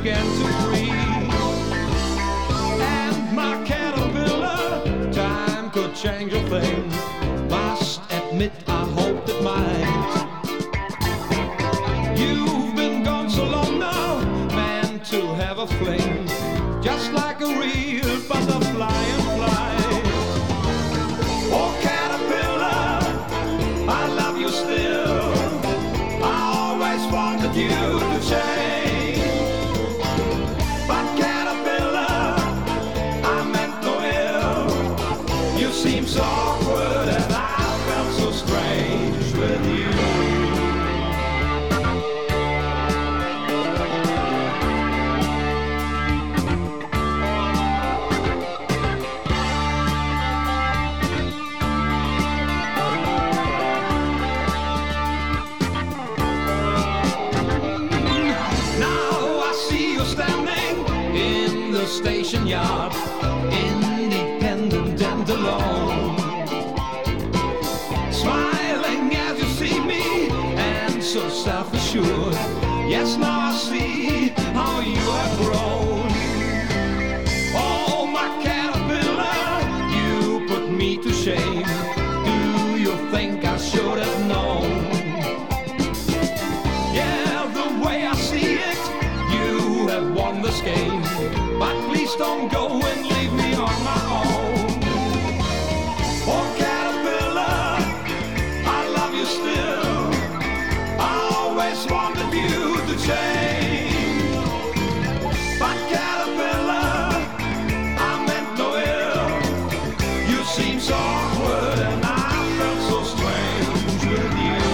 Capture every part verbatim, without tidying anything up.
began to breathe. And my caterpillar, time could change a thing. Must admit I hoped it might. You've been gone so long now, meant to have a fling, just like a real butterfly and fly. Oh caterpillar, I love you still. I always wanted you to change. But caterpillar, I meant no ill. You seem so awkward and I felt so strange with you. Station yard, independent and alone, smiling as you see me, and so self-assured. Yes, now I see how you have grown. Oh, my caterpillar, you put me to shame. Do you think I should have known? Yeah, the way I see it, you have won this game. But please don't go and leave me on my own. Oh caterpillar, I love you still. I always wanted you to change. But caterpillar, I meant no ill. You seem so awkward and I felt so strange with you.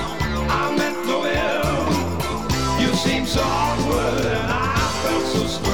So awkward and I felt so strange.